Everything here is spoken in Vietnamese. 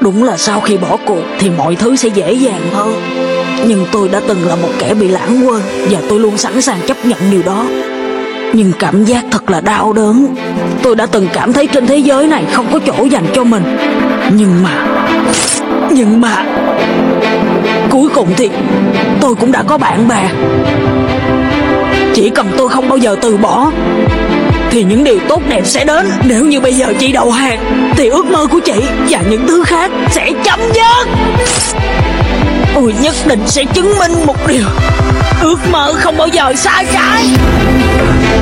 Đúng là sau khi bỏ cuộc thì mọi thứ sẽ dễ dàng hơn. Nhưng tôi đã từng là một kẻ bị lãng quên, và tôi luôn sẵn sàng chấp nhận điều đó. Nhưng cảm giác thật là đau đớn. Tôi đã từng cảm thấy trên thế giới này không có chỗ dành cho mình. Nhưng mà cuối cùng thì tôi cũng đã có bạn bè. Chỉ cần tôi không bao giờ từ bỏ thì những điều tốt đẹp sẽ đến. Nếu như bây giờ chị đầu hàng thì ước mơ của chị và những thứ khác sẽ chấm dứt. Tôi nhất định sẽ chứng minh một điều: ước mơ không bao giờ sai trái.